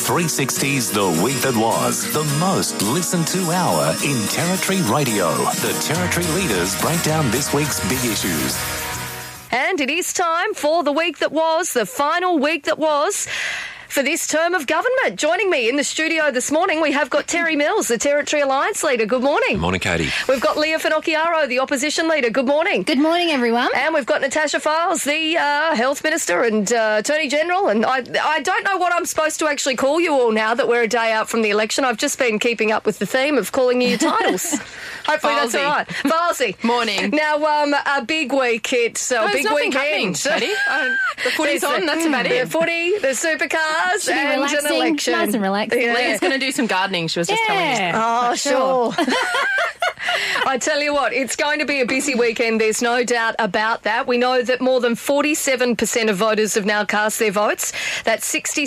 360's The Week That Was, the most listened to hour in Territory Radio. The Territory leaders break down this week's big issues. And it is time for The Week That Was, the final week that was for this term of government. Joining me in the studio this morning, we have got Terry Mills, the Territory Alliance Leader. Good morning. Good morning, Katie. We've got Leah Finocchiaro, the Opposition Leader. Good morning. Good morning, everyone. And we've got Natasha Files, the Health Minister and Attorney General. And I don't know what I'm supposed to actually call you all now that we're a day out from the election. I've just been keeping up with the theme of calling you your titles. Hopefully that's all right. Falsey. Morning. Now, a big week. It's a big weekend. The footy's on, that's about it. The footy, the supercars, and relaxing, an election. nice and relaxing. Yeah. Leah's going to do some gardening, she was just telling me. Oh, sure. I tell you what, it's going to be a busy weekend. There's no doubt about that. We know that more than 47% of voters have now cast their votes. That's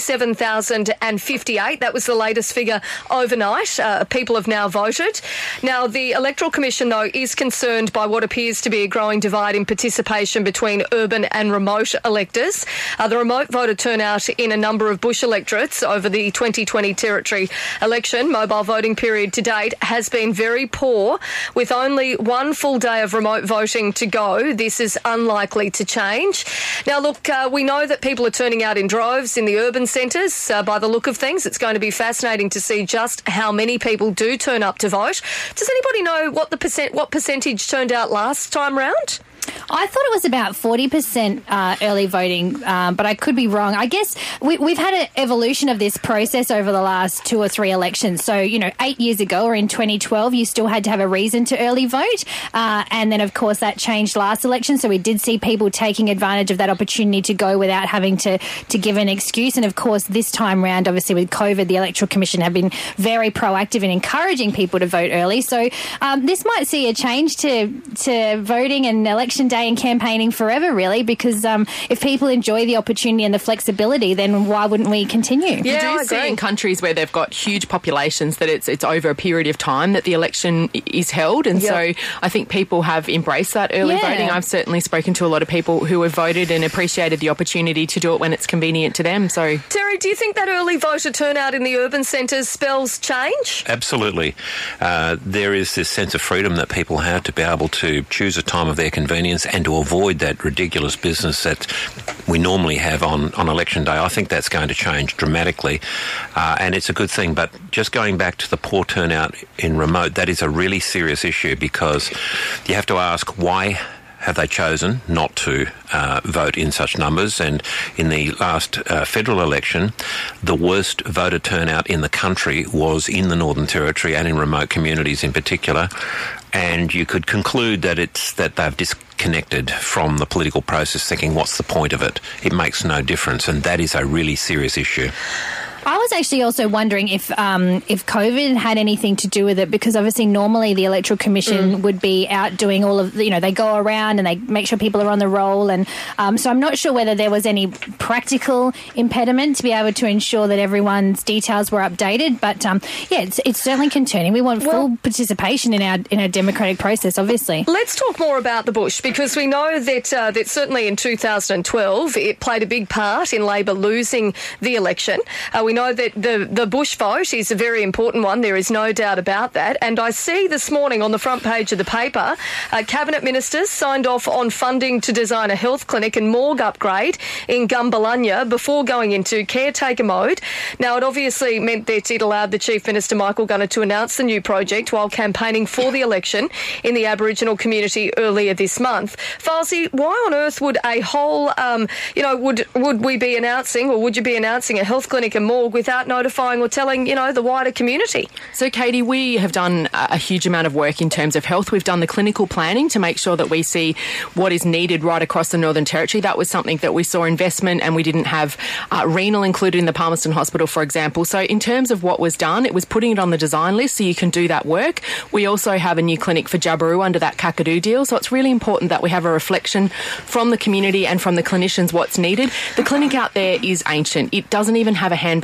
67,058. That was the latest figure overnight. People have now voted. Now, the Electoral Commission, though, is concerned by what appears to be a growing divide in participation between urban and remote electors. The remote voter turnout in a number of bush electorates over the 2020 Territory election, mobile voting period to date, has been very poor. With only one full day of remote voting to go, this is unlikely to change. Now, look, we know that people are turning out in droves in the urban centres. By the look of things, it's going to be fascinating to see just how many people do turn up to vote. Does anybody know what percentage turned out last time round? I thought it was about 40% early voting, but I could be wrong. I guess we've had an evolution of this process over the last 2 or 3 elections. So, 8 years ago or in 2012, you still had to have a reason to early vote. And then, of course, that changed last election. So we did see people taking advantage of that opportunity to go without having to give an excuse. And, of course, this time round, obviously with COVID, the Electoral Commission have been very proactive in encouraging people to vote early. So this might see a change to voting and election day and campaigning forever, really, because if people enjoy the opportunity and the flexibility, then why wouldn't we continue? Yeah, you do see in countries where they've got huge populations that it's over a period of time that the election is held, and so I think people have embraced that early voting. I've certainly spoken to a lot of people who have voted and appreciated the opportunity to do it when it's convenient to them. So, Terry, do you think that early voter turnout in the urban centres spells change? Absolutely. There is this sense of freedom that people have to be able to choose a time of their convenience and to avoid that ridiculous business that we normally have on election day. I think that's going to change dramatically, and it's a good thing. But just going back to the poor turnout in remote, that is a really serious issue, because you have to ask, why have they chosen not to vote in such numbers? And in the last federal election, the worst voter turnout in the country was in the Northern Territory and in remote communities in particular. And you could conclude that it's that they've disconnected from the political process, thinking, what's the point of it? It makes no difference, and that is a really serious issue. I was actually also wondering if COVID had anything to do with it, because obviously normally the Electoral Commission would be out doing all of, they go around and they make sure people are on the roll. And so I'm not sure whether there was any practical impediment to be able to ensure that everyone's details were updated. But it's certainly concerning. We want full participation in our democratic process, obviously. Let's talk more about the bush, because we know that certainly in 2012 it played a big part in Labor losing the election. We know that the bush vote is a very important one. There is no doubt about that. And I see this morning on the front page of the paper, Cabinet Ministers signed off on funding to design a health clinic and morgue upgrade in Gumbalanya before going into caretaker mode. Now, it obviously meant that it allowed the Chief Minister, Michael Gunner, to announce the new project while campaigning for the election in the Aboriginal community earlier this month. Falsey, why on earth would a whole, would we be announcing, or would you be announcing a health clinic and morgue without notifying or telling, the wider community? So, Katie, we have done a huge amount of work in terms of health. We've done the clinical planning to make sure that we see what is needed right across the Northern Territory. That was something that we saw investment, and we didn't have renal included in the Palmerston Hospital, for example. So in terms of what was done, it was putting it on the design list so you can do that work. We also have a new clinic for Jabiru under that Kakadu deal. So it's really important that we have a reflection from the community and from the clinicians what's needed. The clinic out there is ancient. It doesn't even have a hand-based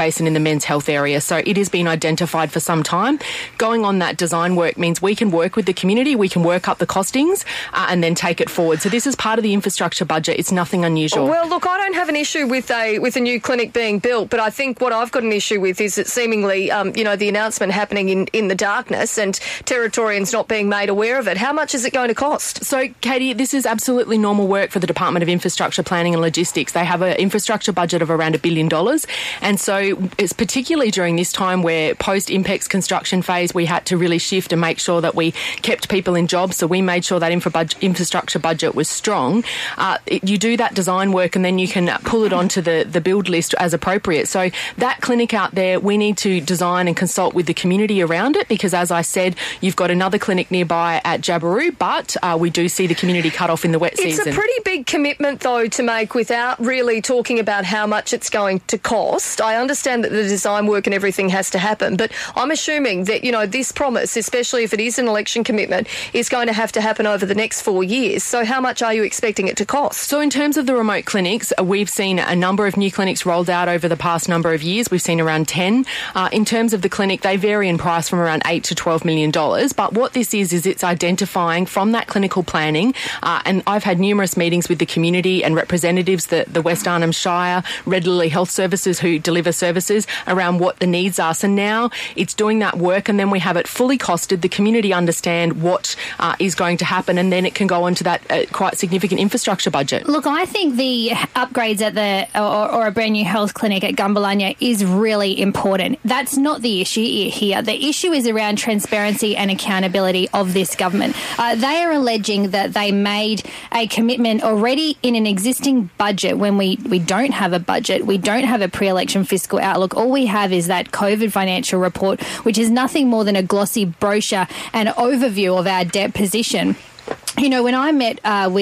space and in the men's health area. So it has been identified for some time. Going on that design work means we can work with the community, we can work up the costings and then take it forward. So this is part of the infrastructure budget. It's nothing unusual. Well, look, I don't have an issue with a new clinic being built, but I think what I've got an issue with is that seemingly, the announcement happening in the darkness and Territorians not being made aware of it. How much is it going to cost? So, Katie, this is absolutely normal work for the Department of Infrastructure Planning and Logistics. They have an infrastructure budget of around $1 billion. And so it's particularly during this time where post-IMPEX construction phase, we had to really shift and make sure that we kept people in jobs. So we made sure that infrastructure budget was strong. You do that design work and then you can pull it onto the build list as appropriate. So that clinic out there, we need to design and consult with the community around it because, as I said, you've got another clinic nearby at Jabiru, but we do see the community cut off in the wet season. It's a pretty big commitment, though, to make without really talking about how much it's going to cost. I understand that the design work and everything has to happen, but I'm assuming that, this promise, especially if it is an election commitment, is going to happen over the next 4 years. So how much are you expecting it to cost? So in terms of the remote clinics, we've seen a number of new clinics rolled out over the past number of years. We've seen around 10. In terms of the clinic, they vary in price from around $8 to $12 million. But what this is it's identifying from that clinical planning, and I've had numerous meetings with the community and representatives, the West Arnhem Shire, Red Lily Health Services who deliver services around what the needs are. So now it's doing that work and then we have it fully costed. The community understand what is going to happen and then it can go onto that quite significant infrastructure budget. Look, I think the upgrades at or a brand new health clinic at Gumbalanya is really important. That's not the issue here. The issue is around transparency and accountability of this government. They are alleging that they made a commitment already in an existing budget when we don't have a budget. We don't have a pre-election fiscal outlook. All we have is that COVID financial report, which is nothing more than a glossy brochure and overview of our debt position. When I met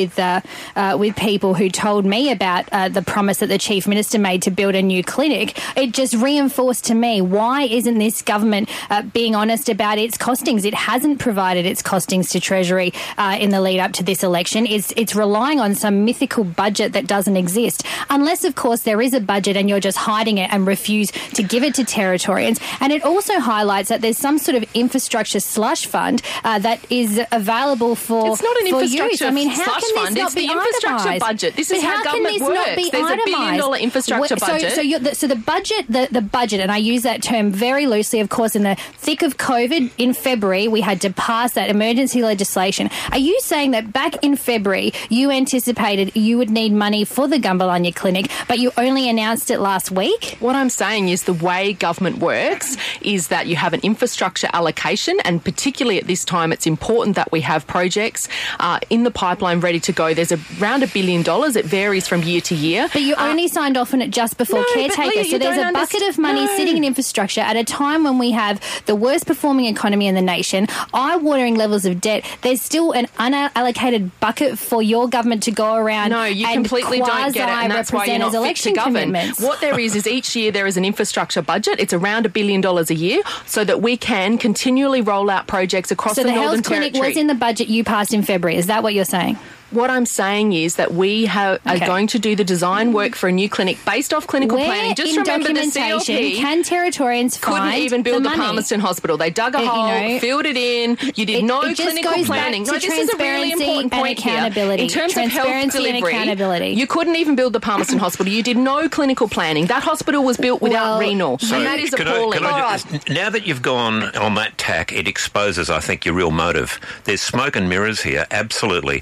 with people who told me about the promise that the Chief Minister made to build a new clinic, it just reinforced to me, why isn't this government being honest about its costings? It hasn't provided its costings to Treasury in the lead up to this election. It's relying on some mythical budget that doesn't exist. Unless, of course, there is a budget and you're just hiding it and refuse to give it to Territorians. And it also highlights that there's some sort of infrastructure slush fund that is available for It's not an infrastructure how can fund. This not it's be the infrastructure itemized? budget. This is how government works. There's $1 billion infrastructure budget. So the budget, the budget, and I use that term very loosely, of course, in the thick of COVID in February, we had to pass that emergency legislation. Are you saying that back in February, you anticipated you would need money for the Gumbalanya Clinic, but you only announced it last week? What I'm saying is the way government works is that you have an infrastructure allocation, and particularly at this time, it's important that we have projects in the pipeline ready to go. There's around $1 billion. It varies from year to year. But you only signed off on it just before caretaker. So there's a bucket of money sitting in infrastructure at a time when we have the worst performing economy in the nation, eye-watering levels of debt. There's still an unallocated bucket for your government to go around. No, you completely don't get it, and that's why you're not fit to govern. What there is each year there is an infrastructure budget. It's around $1 billion a year, so that we can continually roll out projects across the Northern Territory. So the health clinic was in the budget you passed in February. Is that what you're saying? What I'm saying is that we are going to do the design work for a new clinic based off clinical planning. Just remember the CLP can Territorians couldn't even build the Palmerston Hospital. They dug a hole, filled it in. You did no clinical planning. No, this is a really important point here. In terms of health delivery, you couldn't even build the Palmerston Hospital. You did no clinical planning. That hospital was built without renal, and that is appalling. Now that you've gone on that tack, it exposes, I think, your real motive. There's smoke and mirrors here, absolutely.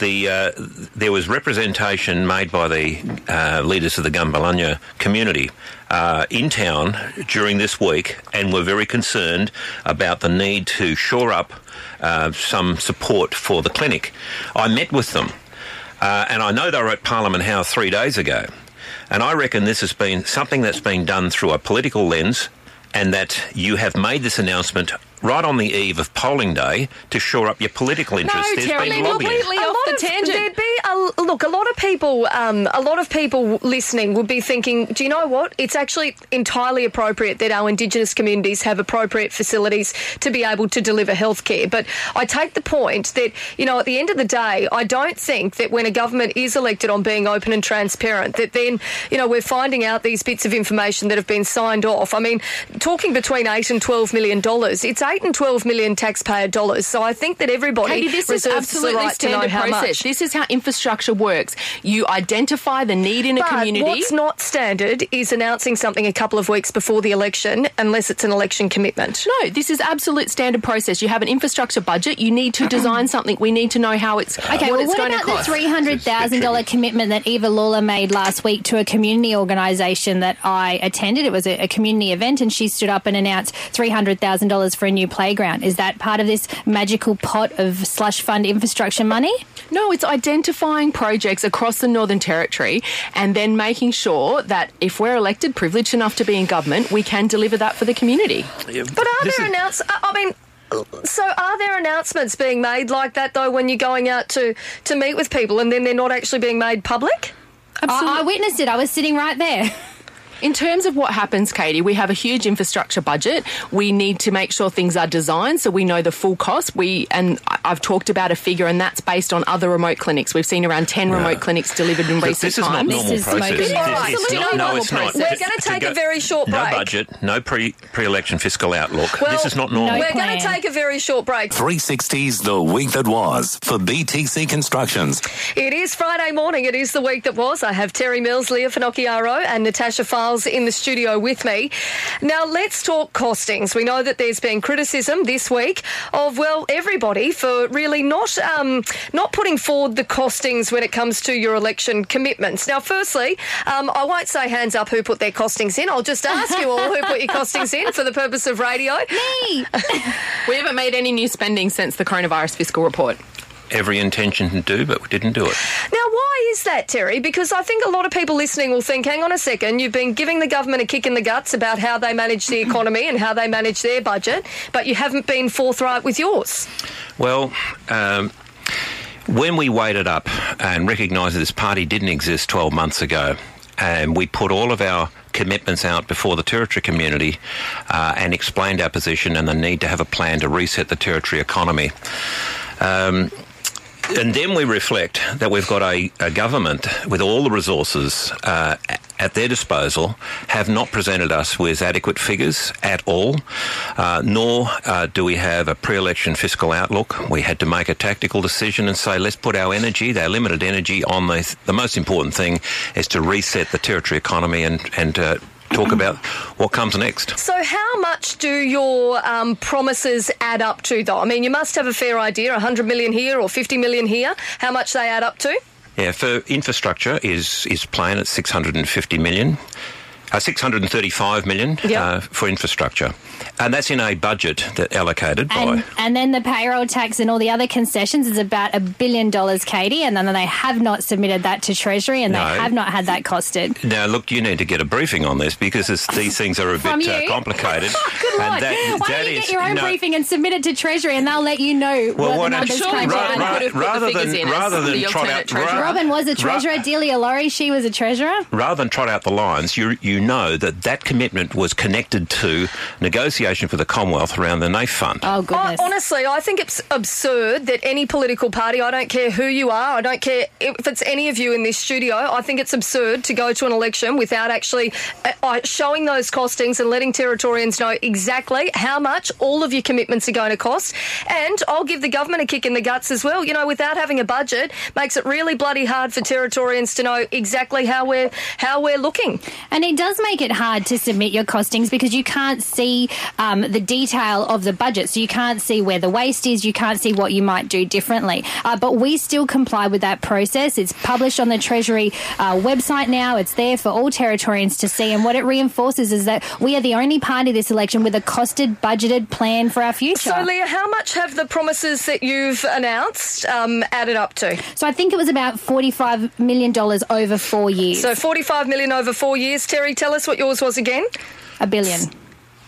There was representation made by the leaders of the Gumbalanya community in town during this week, and were very concerned about the need to shore up some support for the clinic. I met with them, and I know they were at Parliament House 3 days ago, and I reckon this has been something that's been done through a political lens, and that you have made this announcement right on the eve of polling day to shore up your political interests. No, Terry, completely off the tangent. There'd be a lot of people listening would be thinking, do you know what? It's actually entirely appropriate that our Indigenous communities have appropriate facilities to be able to deliver healthcare. But I take the point that, at the end of the day, I don't think that when a government is elected on being open and transparent, that then, we're finding out these bits of information that have been signed off. I mean, talking between $8 and $12 million, it's $8 and $12 million taxpayer dollars. So I think that everybody reserves the right to know how much. This is how infrastructure works. You identify the need in a community. What's not standard is announcing something a couple of weeks before the election, unless it's an election commitment. No, this is absolute standard process. You have an infrastructure budget. You need to design something. We need to know how it's okay. What Well, it's what going about to cost. the $300,000 commitment that Eva Lawler made last week to a community organisation that I attended? It was a community event, and she stood up and announced $300,000 for a new playground. Is that part of this magical pot of slush fund infrastructure money? No, it's identifying projects across the Northern Territory and then making sure that if we're elected, privileged enough to be in government, we can deliver that for the community. But are there announcements being made like that, though, when you're going out to meet with people and then they're not actually being made public? I witnessed it. I was sitting right there. In terms of what happens, Katie, we have a huge infrastructure budget. We need to make sure things are designed so we know the full cost. And I've talked about a figure, and that's based on other remote clinics. We've seen around 10 remote clinics delivered in recent times. This is not normal process. It's not. We're going to take a very short break. No budget, no pre-election fiscal outlook. This is not normal. We're going to take a very short break. 360's The Week That Was for BTC Constructions. It is Friday morning. It is the week that was. I have Terry Mills, Leah Finocchiaro and Natasha Files in the studio with me. Now, let's talk costings. We know that there's been criticism this week of, everybody for really not putting forward the costings when it comes to your election commitments. Now, firstly, I won't say hands up who put their costings in. I'll just ask you all who put your costings in for the purpose of radio. Me! We haven't made any new spending since the coronavirus fiscal report. Every intention to do, but we didn't do it. Now, why is that, Terry? Because I think a lot of people listening will think, hang on a second, you've been giving the government a kick in the guts about how they manage the economy and how they manage their budget, but you haven't been forthright with yours. Well, when we weighted up and recognised that this party didn't exist 12 months ago, and we put all of our commitments out before the Territory community and explained our position and the need to have a plan to reset the Territory economy. And then we reflect that we've got a government with all the resources at their disposal have not presented us with adequate figures at all, nor do we have a pre-election fiscal outlook. We had to make a tactical decision and say, let's put our energy, our limited energy, on the most important thing is to reset the Territory economy and talk about what comes next. So how much do your promises add up to, though? I mean, you must have a fair idea, 100 million here or 50 million here, how much they add up to? Yeah, for infrastructure is plain at 650 million. 635 million for infrastructure. And that's in a budget that allocated by... And then the payroll tax and all the other concessions is about $1 billion, Katie, and then they have not submitted that to Treasury and they have not had that costed. Now, look, you need to get a briefing on this because these things are a bit complicated. Good Lord. Why don't you get your own briefing and submit it to Treasury and they'll let you know what the numbers crunch out. Rather than trot out... Robin was a treasurer, Delia Laurie, she was a treasurer. Rather than trot out the lines, you know that commitment was connected to negotiation for the Commonwealth around the NAIF fund. Oh, goodness. Honestly, I think it's absurd that any political party, I don't care who you are, I don't care if it's any of you in this studio, I think it's absurd to go to an election without actually showing those costings and letting Territorians know exactly how much all of your commitments are going to cost. And I'll give the government a kick in the guts as well. You know, without having a budget makes it really bloody hard for Territorians to know exactly how we're looking. And it does make it hard to submit your costings because you can't see the detail of the budget. So you can't see where the waste is. You can't see what you might do differently. But we still comply with that process. It's published on the Treasury website now. It's there for all Territorians to see. And what it reinforces is that we are the only party this election with a costed, budgeted plan for our future. So, Leah, how much have the promises that you've announced added up to? So I think it was about $45 million over 4 years. So $45 million over 4 years. Terry, tell us what yours was again. $1 billion.